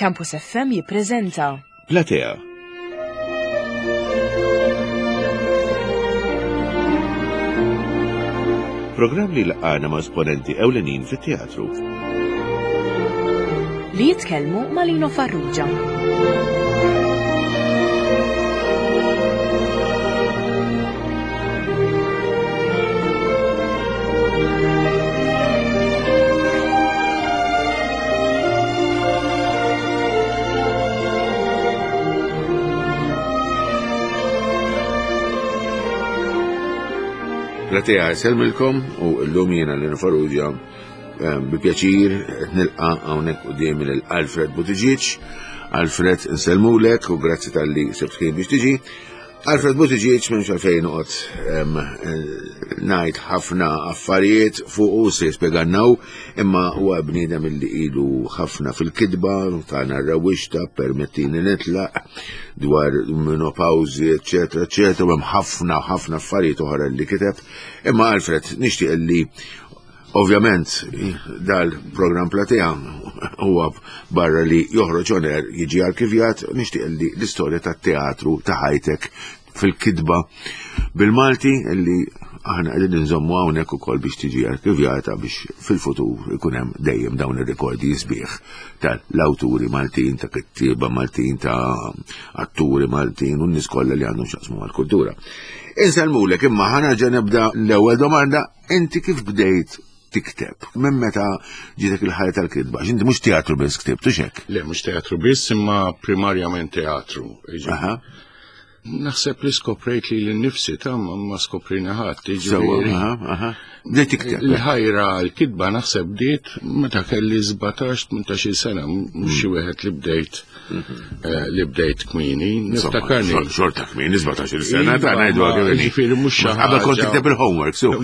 Campus FM jippreżenta Platea. Programm li laqana ma' esponenti ewlenin fit-teatru. li jitkellmu ma' Lino Farrugia. Platea selmilkom u l-lum jena Lino Farrugia bi pjaċir nilqa hawnhekk quddiem l-Alfred Buttigieg. Alfred nselmulek u grazzi tal-li sebtħin biex tiġi. Alfred Buttigieg m'hemmx għalfejn noqgħod ngħid ħafna affarijiet fuq u se jispjegannaw, imma huwa bniedem illi ilu ħafna fil-kidba ta' narrawixta permettini nitlaq dwar menopawzi, eċetera, eċetera, hemm ħafna affarijiet oħra li kiteb. Imma Alfred nixtieq li ovvjament dal-programm Platea huwa barra li joħroġ oner jiġi arkivjat, nixtieq li l-istorja tat-teatru ta' ħajtek fil-kidba bil-Malti li aħna qegħdin inżommu hawnhekk ukoll biex tiġi arkivjata biex fil-futur ikun hemm dejjem dawn ir-rikordi sbieħ tal-awturi Maltin, ta' kittieba Maltin, ta' atturi Maltin u n-nies kollha li għandhom x'jaqsmu mal-kultura. Inselmulek imma ħana nibda l-ewwel domanda, inti kif bdejt tikteb? Minn meta ġitek il-ħajja tal-kidba? Inti mhux teatru biss ktibtu x'hekk? Le, mhux teatru biss, imma primarjament teatru. Naħseb li skoprejt li l-nifsi ta' ma skoprina ħadd. Bdejt tikteb. L-ħajra l-kidba naħseb bdiet meta kelli 17-18 sena, mhux xi wieħed li bdejt kmieni. Niftakarni. Xorta kmieni 17 sena ta' ngħidu ġifieri mhux xi ħaġa. Qabel kont tikteb il-homework, su.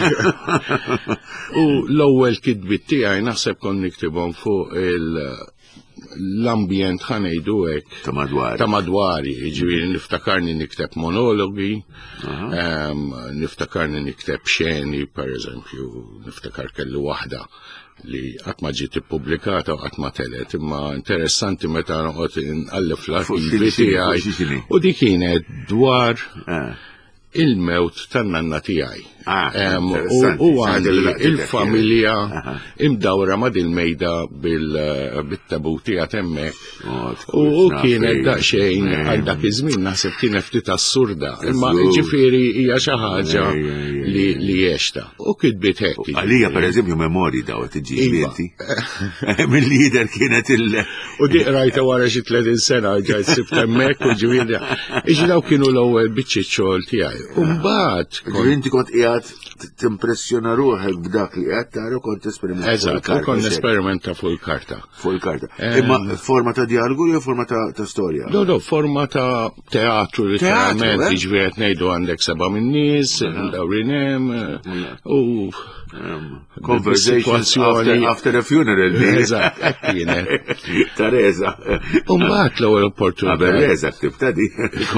U l-ewwel kidbiet tiegħi naħseb kont niktibhom fuq l-ambjent ħanejdu hekk ta' madwari, jiġifieri niftakarni nikteb monologi, niftakarni nikteb xeni, pereżempju, niftakar kelli waħda li qatt ma ġiet ippubblikata u qatt ma telet, imma interessanti meta noqgħod inqallef l-arkivi tiegħi u dik kienet dwar il-mewt tan-nanna tiegħi. U għandi il-familja imdawra ma' dil-mejda bil-tabuti għatemmek. U kienet daqsxejn għal dak iż-żmien naħseb kienet ftit assurda. Imma ġifieri hija xi ħaġa li jexta. U kitbiet hekk. Għalija pereżempju memorji daw tiġi inti. Mill-lider kienet U dik rajta wara xi 30 sena ġajt sibt hemmhekk u ġifieri. Iġi daw kienu l-ewwel biċċiet xogħol tiegħi. U mbagħad inti kont timpressjona ruħek b'dak li qed tara kont esperimenta. Eżatt, kont esperimenta fuq il-karta. Fuq il-karta. Imma forma ta' dialogu jew forma ta' storja? No, forma ta' teatru literalment, jiġifieri qed ngħidu għandek seba' min-nies, dawrin hemm u conversations after a funeral. Eżatt, hekk kienet. Teresa. U mbagħad l-ewwel opportunità. Teresa ktibta di.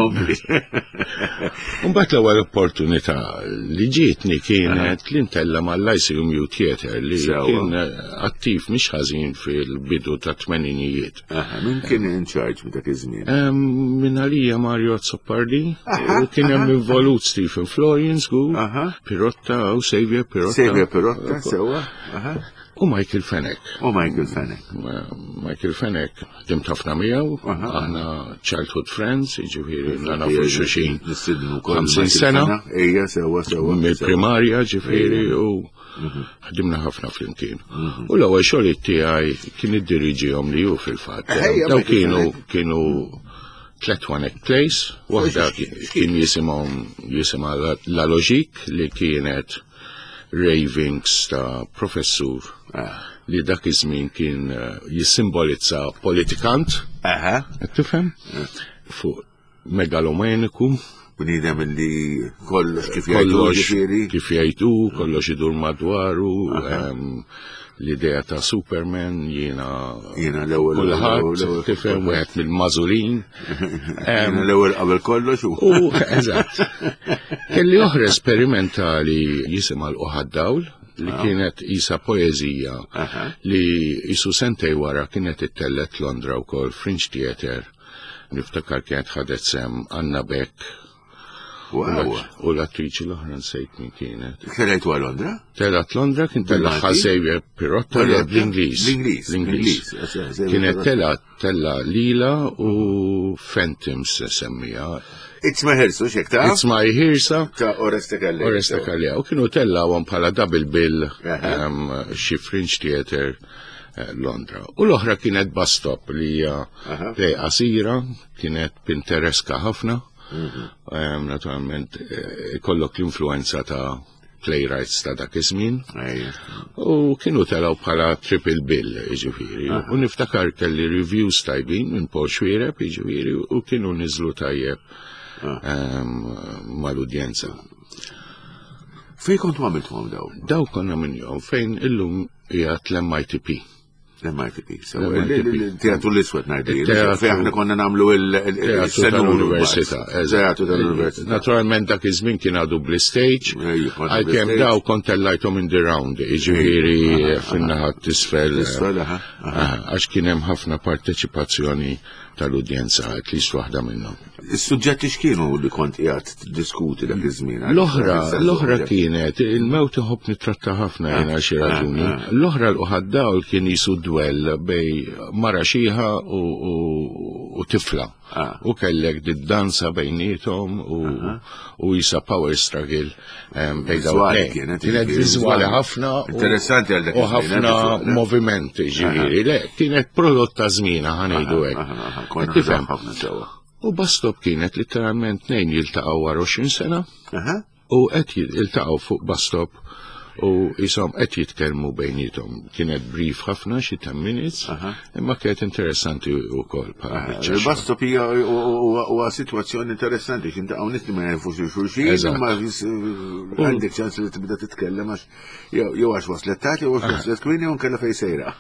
Mbagħad l-ewwel opportunità li ġietni kienet li ntella mal-ICMU Theatre li kien attiv mhix ħażin fil-bidu ta' tmeninijiet. Min kien in charge minn dak iż-żmien? Min għalija Mario Zoppardi, u kien hemm involut Stephen Florian, Pirotta u Xavier Pirotta, sewwa. U Michael Fenech. Michael Fenech, dim tafna miegħu, aħna childhood friends, jiġifieri nafu xulxin 50 sena. Ejja, sewwa. Mill-primarja ġifieri u ħadimna ħafna flimkien. U l-ewwel xogħol tiegħi kien iddiriġihom li hu fil-fatt. Daw kienu tlet One Place, waħda kien jisimha La Logique li kienet ravings ta' professur li dak iż-żmien kien jissimbolizza politikant. Tifhem? Fuq megalomaniku. Bniedem li kollox kif jgħidu, kollox idur madwaru, l-idea ta' Superman jiena kulħadd tifhem wieħed mill-mażulin. L-ewwel qabel kollox eżatt. Kelli oħra esperimentali jisimha l-Oħad Dawl li kienet isa poezija li isu sentej wara kienet ittellet Londra wkoll Fringe Theatre. Niftakar kienet ħadet sem Anna Beck. U l-attriċi l-oħra nsejt min kienet. Telajtu għal Londra? Telat Londra kien tella Xavier Pirotta li bl-Inglis. Kienet tella Lila u Phantoms semmija. It's my Hirsa, xek ta'? It's my Hirsa. Ta' Oreste Kallia. U kienu tella għom bħala double bill xi Fringe Theatre Londra. U l-oħra kienet Bus Stop li hija play qasira, kienet pintereska ħafna. Naturalment kollok l-influenza ta' playwrights ta' dak iż-żmien. U kienu telaw bħala triple bill, jiġifieri. U niftakar kelli reviews tajbin minn Paul Schwireb, jiġifieri, u kienu niżlu tajjeb mal-udjenza. Fejn kontu għamiltuhom daw? Daw konna minnhom fejn illum qiegħed l-MITP. L-MITP. Teatru l-Iswed ngħidu. Fejn aħna konna nagħmlu il-Teatru tal-Università. Teatru tal-Università. Naturalment dak iż-żmien kien għadu bl-stage, għalkemm daw kont tellajthom in the round, jiġifieri fin-naħa t'isfel. Għax kien hemm ħafna parteċipazzjoni tal-udjenza, at least waħda minnhom. Is-suġġetti x'kienu li kont qiegħed tiddiskuti dak iż-żmien? L-oħra kienet il-mewt iħobb nittratta ħafna jiena xi raġuni. L-oħra l-uħad dawl kien jisu dwell bej mara xieħa u tifla. U kellek danza bejnietom u jisa power struggle bej dawn. Kienet viżwali ħafna u ħafna movimenti ġifieri. Le, kienet prodotta żmiena ħanejdu hekk. Tifhem ħafna sewwa. U Bus Stop kienet literalment tnejn jiltaqgħu wara 20 sena u qed jiltaqgħu fuq Bus Stop u jisom qed jitkellmu bejnietom. Kienet brief ħafna xi 10 minutes, imma kienet interessanti wkoll. Il-Bus Stop hija huwa sitwazzjoni interessanti x'intaqgħu nies li ma jafux xulxin, imma għandek ċans li tibda titkellem għax jew għax waslet tagħti jew għax waslet kmieni u nkella fejn sejra.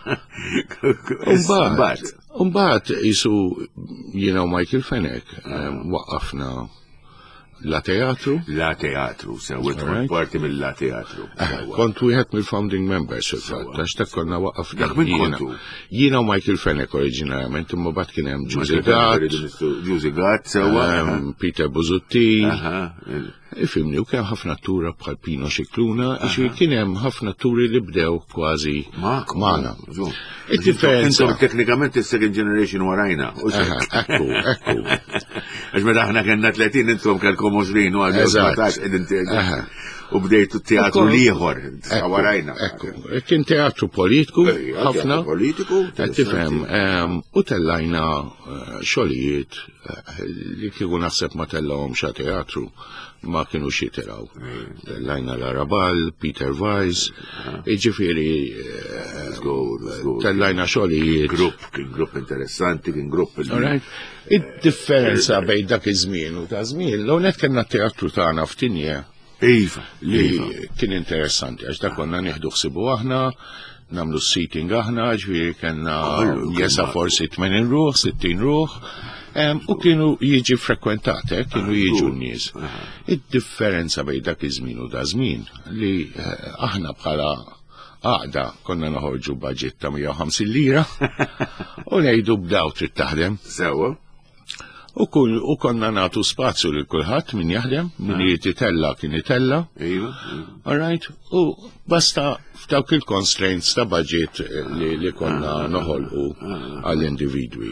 Mbagħad isu jiena Michael Fenech waqqafna La Teatru. La Teatru, sewwet parti mill-La Teatru. Kont wieħed mill-founding members fil-fatt, għax dak konna waqafna. Jiena u Michael Fenech oriġinarjament, imma bad kien hemm Giusi Gatt, sewwa Peter Buzutti. Ifimni, u kien ħafna tura bħal Pino Xikluna, kien hemm ħafna turi li bdew kważi magħna. Intom teknikament is-second generation warajna. Ekku. Għax meta aħna kellna 30 intom kellkom 20 u għal 17 qegħdin u bdejtu teatru ieħor warajna. Kien teatru politiku ħafna. Politiku. Tifhem, u tellajna xogħlijiet li kieku naħseb ma tellawhom xa teatru ma kienu xiteraw. Tellajna l-Arabal, Peter Weiss, ġifieri tellajna xogħlijiet. Kien grupp interessanti, kien grupp. Id-differenza bejn dak iż-żmien u ta' żmien, l-hawnhekk kellna teatru tagħna f'Tinje. Li kien interessanti, għax dak konna nieħdu ħsibu aħna, namlu seating aħna, ġifieri kellna jesa forsi 80 ruħ, 60 ruħ. U kienu jiġi frekwentati, kienu jiġu n-nies. Id-differenza bej dak iż-żmien u da żmien li aħna bħala għaqda konna noħorġu budget ta' 150 lira u ngħidu b'daw trid taħdem. Sewwa. U konna nagħtu spazju lil kulħadd min jaħdem, min irid itella kien itella. All right? U basta f'dawk il-constraints ta' budget li konna noħolqu għall-individwi.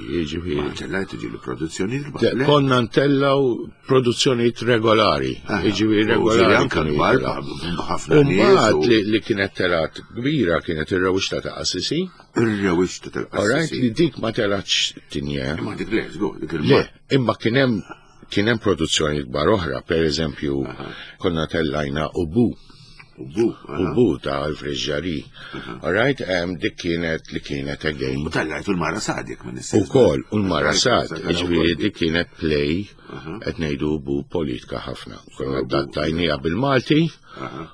Konna ntellaw produzzjonijiet regolari. Regolari. Mbagħad li kienet telat kbira kienet ir-rewixta ta' Assisi. Ir-rewixta ta' Assisi. Li dik ma telatx Tinje. Le, imma kien hemm produzzjoni kbar oħra, pereżempju konna tellajna Ubu ta' Alfred Jarry. All right, dik kienet li kienet again. U tellajtu l-Mara Sadik minn is-sens. Ukoll, u l-Mara Sad, ġifieri dik kienet play qed ngħidu Ubu politika ħafna. Konna dattajnija bil-Malti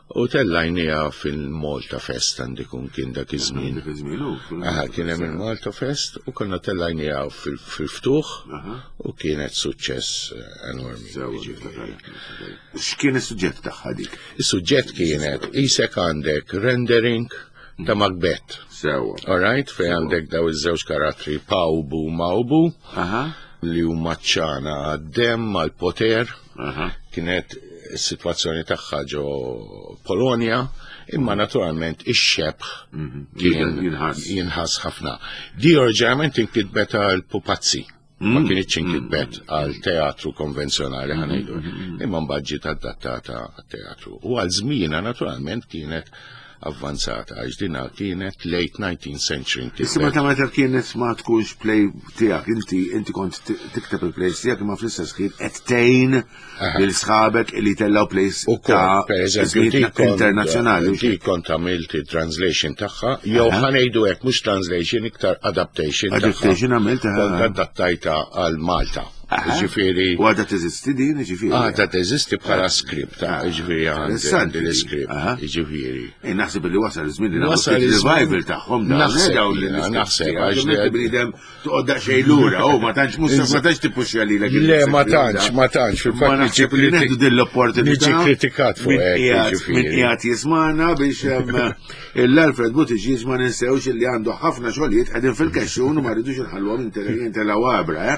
U tellajnija fil-Malta Fest għandikun kien dak iż-żmien. Kien hemm il-Malta Fest u konna tellajnija fil-ftuħ u kienet suċċess enormi. X'kien is-suġġett tagħha dik? Is-suġġett kienet isek għandek rendering ta' Macbeth. All right, fejn għandek daw iż-żewġ karattri Pawbu u Mawbu li huma ċċana għad-demm għall-poter. Kienet is-sitwazzjoni tagħha ġo Polonja, imma naturalment ix-xebħ kien jinħass ħafna. Di oriġinarment inkitbet għal pupazzi, ma kienx inkitbet għal teatru konvenzjonali ħanejdu, imma mbagħad ġiet adattata għat-teatru. U għal żmienha naturalment kienet avvanzata, għax dina kienet late 19th century. Issa meta kienet ma tkunx play tiegħek, inti kont tikteb il-plays tiegħek imma fl-istess ħin qed tgħin lil sħabek li tellaw plays ta' internazzjonali. Ti kont għamilt translation tagħha, jew ħanejdu hekk mhux translation iktar adaptation. Adaptation għamilta. Kont adattajta għal Malta. Ġifieri. U għadha teżisti din, ġifieri. Għadha teżisti bħala script, ġifieri għandi l-script, ġifieri. Naħseb li wasal iż-żmien li nagħmlu revival tagħhom naħseb għax bniedem toqgħod daqsxejn lura, ma tantx tippuxxa lilek. Le ma tantx fil-fatt naħseb li neħdu din l-opportunità. Niġi kritikat fuq hekk. Min qiegħed jismana biex l-Alfred Buttigieg ma ninsewx li għandu ħafna xogħlijiet qegħdin fil-kaxxun u ma rridux inħallhom intelgħu għabra.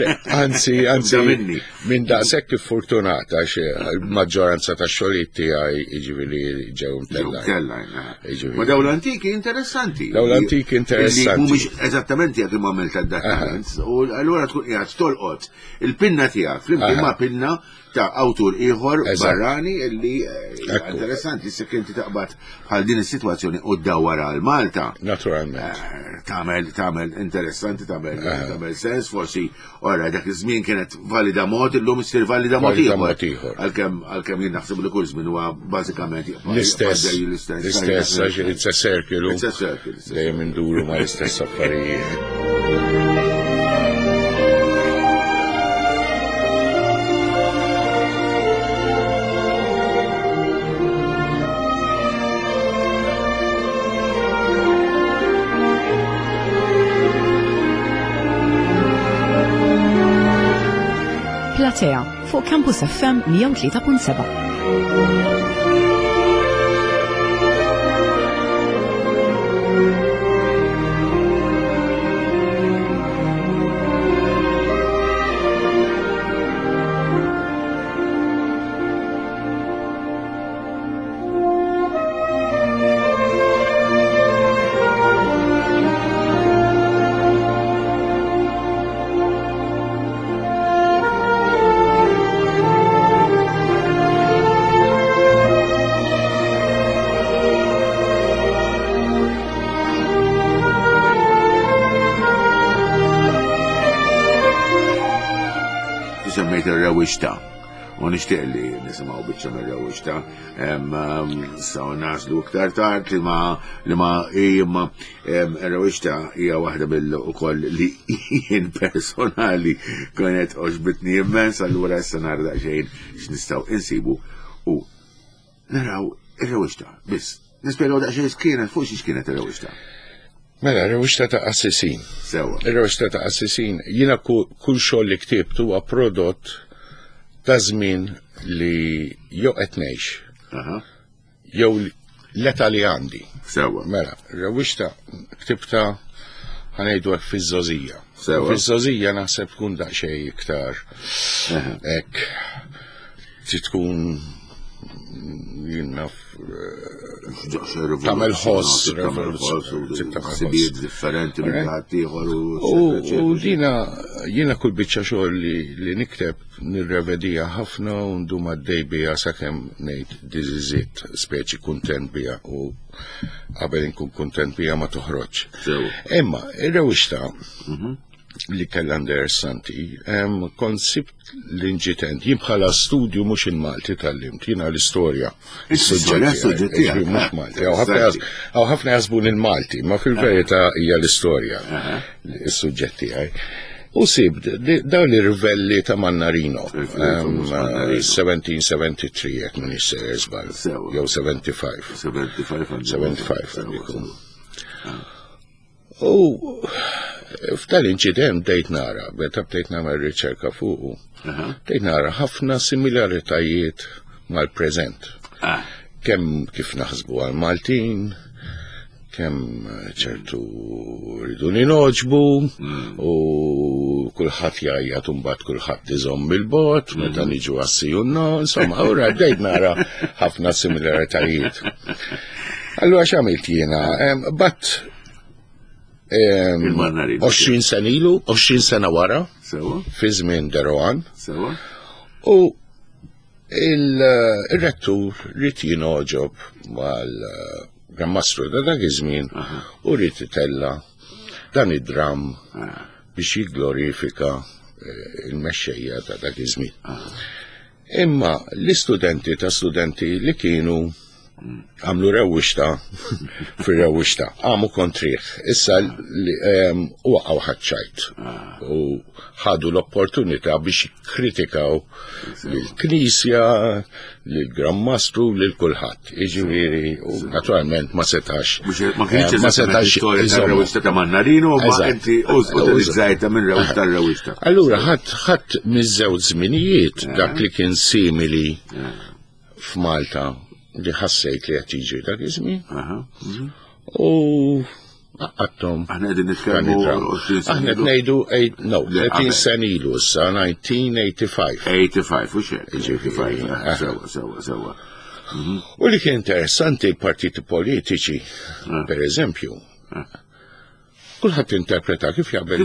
Anzi, minn daqshekk kif fortunata għax il-maġġoranza tax-xogħlijiet tiegħi jiġifieri ġew mtellajn. Ma daw l-antiki interessanti. Mhumiex eżattament jekk imma għamilt adattament. U allura tkun qiegħed tolqot il-pinna tiegħek flimkien ma' pinna ta' awtur ieħor barrani li interessanti se inti taqbad bħal din is-sitwazzjoni u ddawwar għal Malta. Naturalment. Tagħmel interessanti, tagħmel sens, forsi ora dak iż-żmien kienet valida mod, illum issir valida mod ieħor. Għalkemm jien naħseb li kull żmien huwa bażikament l-istess għax it's a circle. Dejjem induru ma' l-istess affarijiet. Platea fuq Campus FM 103.7. U nixtieq li nisimgħu biċċa mir-rewwixta saw naslu iktar tard li ma r-rewwixta hija waħda ukoll li jien personali kienet oġbitni immens, allura issa nara daqsxejn x'nistgħu insibu u naraw ir-rewwixta biss. Nispjegaw daqsxejn x'kienet fuq x'kienet ir-rewwixta. Mela, r-rewwixta ta' Assisin. Ir-rewwixta ta' Assisin, jiena kull xogħol li ktibtu huwa prodott ta' żmien li jew qed ngħix. Jew l-età li għandi. Mela, r-rewwixta ktibta ħanejdu hekk fiż-żożija. Fiż-żożija naħseb tkun daqsxejn iktar hekk tkun tagħmel ħoss ħsibijiet differenti minn ħadd ieħor u jiena kull biċċa xogħol li nikteb nirrevedija ħafna u ndum għaddej biha sakemm ngħid diżiżiet speċi kuntent biha u qabel inkun kuntent biha ma toħroġ. Imma ir-rewwixta li kellha interessanti konsibt l-inġitent jien bħala studju mhux il-Malti tallimt jiena l-istorja. Is-suġġetti mhux Malti. Hawn ħafna jaħsbun il-Malti, ma fil-verità hija l-istorja is-suġġett tiegħi. U sib, daw li rivelli ta' Mannarino, 1773, jek minn jisser jizbal, jew 75. 75. U f'tal-inċident dejt nara, beta bdejt nagħmel riċerka fuqu, dejt nara ħafna similaritajiet mal-preżent. Kemm kif naħsbu għal-Maltin, kemm ċertu rridu ninoġbu, u kulħadd jgħajjat u mbagħad kulħadd iżomm bil-bot, meta niġu għassijunno, insomma, ura bdejt nara ħafna similaritajiet. Allura x'għamilt jiena, bat 20 sena ilu, 20 sena wara, fi żmien Deroan, u il-rettur rrid jinoġob mal-Grammastru ta' dak iż-żmien u rrid itella dan id-dram biex jigglorifika il-mexxejja ta' dak iż-żmien. Imma l-istudenti ta' studenti li kienu għamlu rewwixta fir-rewwixta, għamu kontriħ, issa waqgħu ħaċċajt u ħadu l-opportunità biex jikkritikaw lill-Knisja, lill-Grammastru, lil kulħadd. Jiġifieri u naturalment ma setax. Ma setax ir-rewwixta ta' Mannarino, ma inti użajta minn rewwixta r-rewwixta. Allura ħadd miż-żewġ żminijiet dak li kien simili f'Malta li ħassejt li qed jiġri dak iż-żmien. U għattom. Aħna qegħdin nitkellmu aħna qed ngħidu 30 sen ilu issa 1985. 85 u xejn. 85. Sewa. U li kien interessanti l-partiti politiċi, per eżempju, kulħadd interpreta kif jaqbel.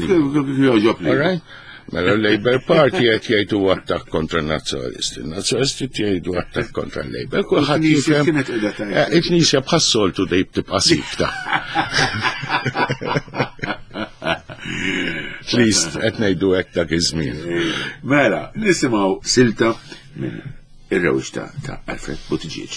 Mela l-Labour Party qed jgħidu attakk kontra n-nazzjonalisti, n-nazzjonalisti jgħidu attakk kontra l-Labour. Kulħadd jifhem il-Knisja bħas-soltu dejb tibqa' sikta. At least qed ngħidu hekk dak iż-żmien. Mela, nisimgħu silta minn ir-rewwixta ta' Alfred Buttigieg.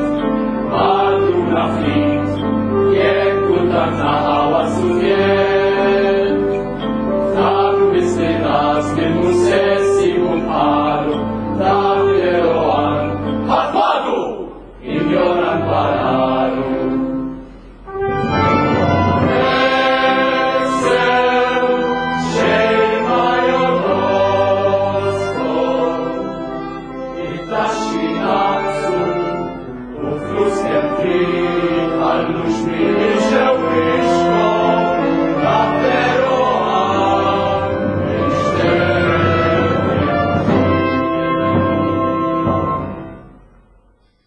Jekk kultant naħa wassu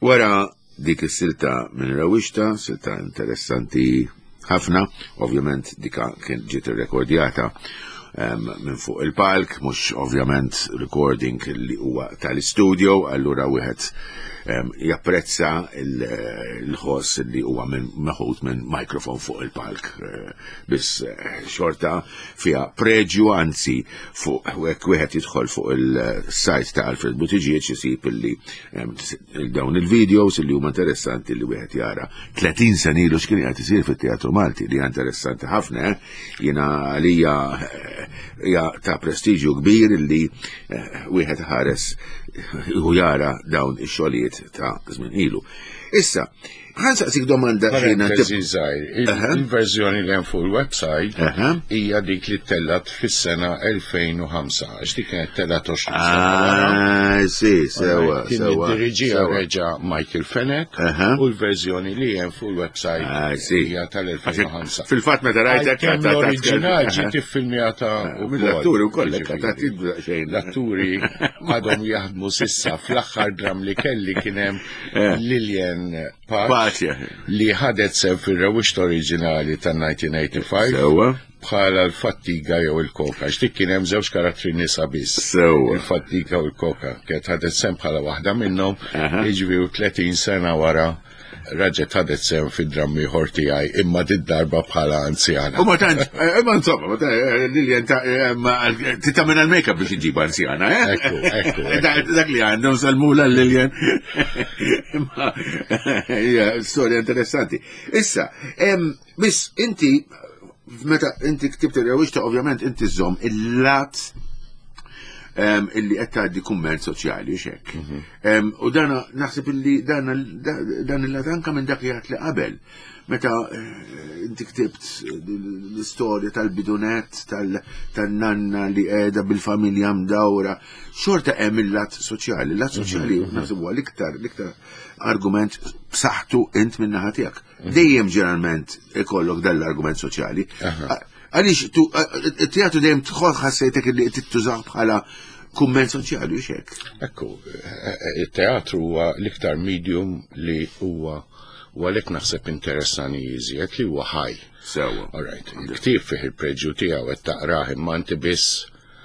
Wara dik is-silta minn Rawixta, silta interessanti ħafna, ovvjament dika kien ġiet irrekordjata minn fuq il-palk, mhux ovvjament recording li huwa tal-istudio, allura wieħed japprezza l-ħoss li huwa meħud minn mikrofon fuq il-palk. Biss xorta fiha preġju, anzi fuq hekk wieħed jidħol fuq il-sajt ta' Alfred Buttigieg isib illi dawn il-videos li huma interessanti li wieħed jara 30 sena ilu x'kien qed isir fit-Teatru Malti li hija interessanti ħafna, jiena għalija hija ta' prestiġju kbir li wieħed ħares u jara dawn ix-xogħlijiet ta' żmien ilu. Issa, ħansaqsik domanda il-verżjoni li hemm fuq il-website hija dik li tellat fis-sena 2005, għax dik kienet tellat 20 sena. Sewa. Kien id-diriġija reġa' Michael Fenech u l-verżjoni li hemm fuq il-website hija tal-2005. Fil-fatt meta rajtek l-oriġinali ġiet iffilmjata mill-atturi wkoll l-atturi għadhom jaħdmu sissa fl-aħħar dram li kelli kien hemm Lillian Pace li ħadet sew fir-Rawixta oriġinali tan-1985 bħala l-Fattiga jew il-Koka. X'dik kien hemm żewġ karattri nisa biss. Il-Fattiga u l-Koka. Kienet ħadet sew bħala waħda minnhom, jiġifieri 30 sena wara raġet ħadet sew fid-drammi ħor tiegħi imma darba bħala anzjana. U ma tant, insomma, Lillian titagħmel l-makeup biex iġib anzjana, Ekku. Dak li għandhom salmula Lillian. Hija storja interessanti. Issa, biss inti meta inti ktibt ir-Rawixta ovvjament inti żomm il-lat illi qed tgħaddi kumment soċjali x'hekk. U dan naħseb illi dan il-lat anke minn dak li qabel. Meta inti ktibt l-istorja tal-bidunet tan-nanna li qiegħda bil-familja mdawra, xorta hemm il-lat soċjali. Il-lat soċjali naħseb huwa l-iktar argument b'saħħtu int minn naħa tiegħek. Dejjem ġeneralment ikollok dan l-argument soċjali. Għaliex it-teatru dejjem tħoll ħassejtek li tittużaw bħala kumment soċjali u xek. Ekku, il-teatru huwa l-iktar medium li huwa għalhekk naħseb interessani jiżjed li huwa ħaj. Sewa. Alright, il-ktieb fih il-preġju tiegħu qed taqrah imma inti biss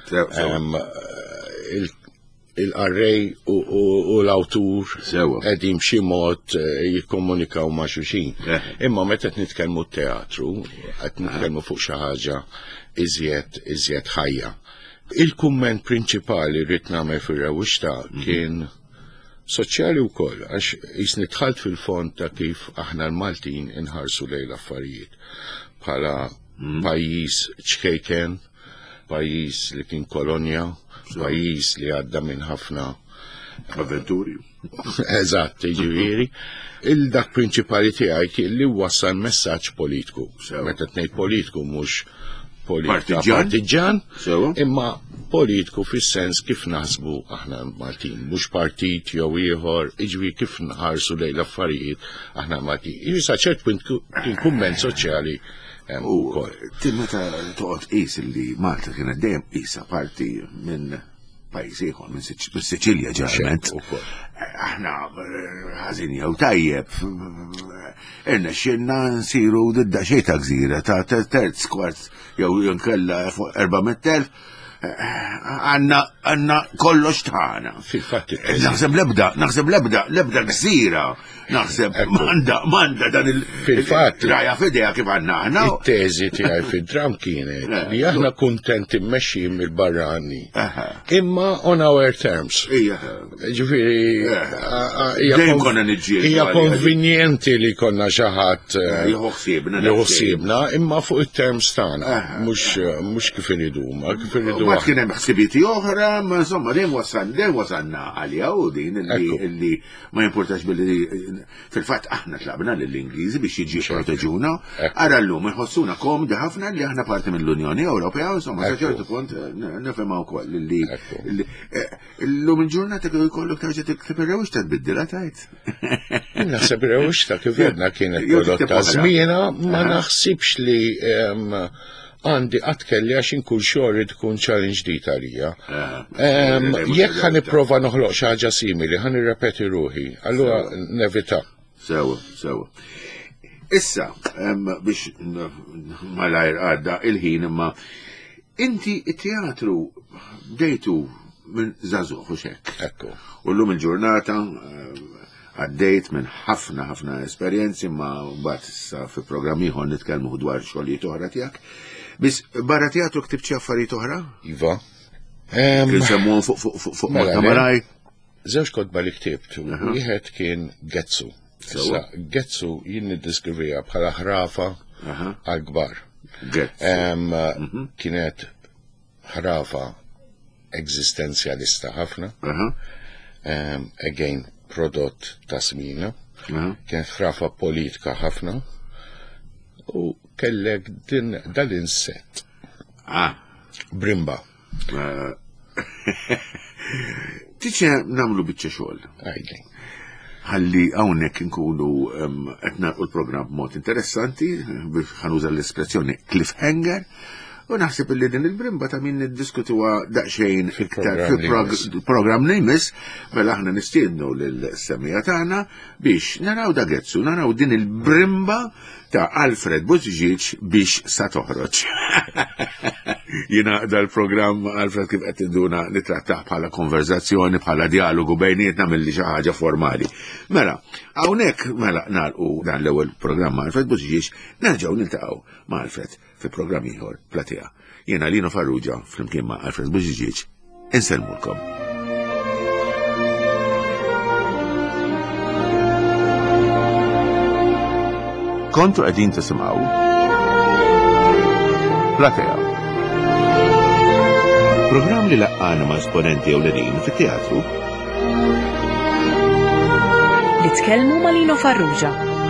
il-qarrej u l-awtur qegħdin b'xi mod jikkomunikaw ma' xulxin. Imma meta qed nitkellmu t-teatru, qed nitkellmu fuq xi ħaġa iżjed ħajja. Il-kumment prinċipali rrid nagħmel fir-Rawixta kien soċjali wkoll, għax jisni dħalt fil-fond ta' kif aħna l-Maltin inħarsu lejn l-affarijiet bħala pajjiż ċkejken, pajjiż li kien kolonja, pajjiż li għadda minn ħafna avventuri. Eżatt, jiġifieri. Il-dak prinċipali tiegħi kien li wassal messaġġ politiku. Meta tgħid politiku mhux partiġan, imma politiku fis-sens kif naħsbu aħna Maltin, mhux partit jew ieħor, jiġri kif nħarsu lejn l-affarijiet aħna Maltin. Jiġri sa ċert punt kien kumment soċjali wkoll. Meta toqgħod qis li Malta kienet dejjem qisha parti minn pajjiż ieħor minn Siċilja ġeneralment. Aħna ħażin jew tajjeb. Irnexxielna nsiru didda xejn ta' gżira ta' terz kwart jew nkella fuq 400,000 għandna kollox tagħna. Fil-fatt naħseb l-ebda gżira, naħseb m'għandha dan fil-fatt raja f'idea kif għandna aħna. It-teżi tiegħi fid-dram kienet li aħna kuntenti mmexxin mill-barrani. Imma on our terms. Ġifieri hija konvenjenti li konna xi ħadd jħossibna imma fuq it-terms tagħna mhux kif iridu kif iridu. Ma kien hemm ħsibieti oħra, ma insomma dejjem wasalna għalija u din illi ma jimpurtax billi fil-fatt aħna tlabna lill-Ingliżi biex jiġi jipproteġuna, ara llum iħossuna komdi ħafna li aħna parti mill-Unjoni Ewropea, insomma sa ċertu punt nifhimha wkoll li llum il-ġurnata kieku jkollok terġa' tikteb ir-Rawixta tbiddilha tajt. Naħseb ir-Rawixta kif għedna kienet prodotta żmiena, ma naħsibx li għandi kelli għax inkun xorri tkun challenge ġdida għalija. Jekk ħan nipprova noħloq xi ħaġa simili, ħan irrepeti ruħi, allura nevita. Sewa. Issa, biex malajr għadda il-ħin imma inti it-teatru bdejtu minn żagħżugħ u xekk. Ekku. U llum il-ġurnata għaddejt minn ħafna esperjenzi ma mbagħad issa fi programm ieħor nitkellmu dwar xogħlijiet oħra tiegħek. Biss barra teatru ktibt xi affarijiet oħra? Iva. Kinsemmuhom fuq Malaj. Żewġ kotba li ktibt, wieħed kien Getzu. Issa Getzu jien niddiskrivija bħala ħrafa għal-kbar. Kienet ħrafa eżistenzjalista ħafna. Again prodott ta' smina. Kienet ħrafa politika ħafna. U kellek dal-insett. Brimba. Tiċe namlu biċċa xogħol. Ħalli hawnhekk inkunu qed nagħlqu l-programm b'mod interessanti biex ħanuża l-espressjoni cliffhanger. U naħseb li din il-brimba ta' min niddiskutuha daqsxejn iktar fil-programm li jmiss, mela aħna nistiednu lill-semmija tagħna biex naraw da Getzu, naraw din il-brimba ta' Alfred Buttigieg biex sa toħroġ. Jiena dal-programm Alfred kif qed induna nittrattaħ bħala konverzazzjoni, bħala dialogu bejnietna milli xi ħaġa formali. Mela, hawnhekk mela nagħlqu dan l-ewwel programm ma' Alfred Buttigieg, nerġgħu niltaqgħu ma' Alfred fi programm ieħor Platea. Jiena Lino Farrugia flimkien ma' Alfred Buttigieg insellmulkom. Kontu qegħdin tisimgħu Platea. Programm li laqqana ma' esponenti ewlenin fit-teatru li tkellmu ma' Lino Farrugia.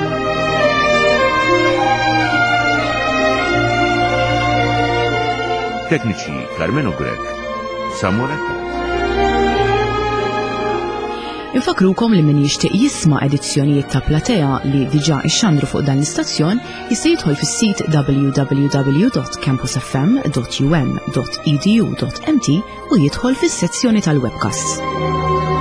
Tekniċi Carmenu Grek, Samuretta. Infakrukom li min jixtieq jisma' edizzjonijiet ta' Platea li diġà ixxandru fuq dan l-istazzjon jista' jidħol fis-sit www.campusfm.un.edu.mt u jidħol fis-sezzjoni tal-webcasts.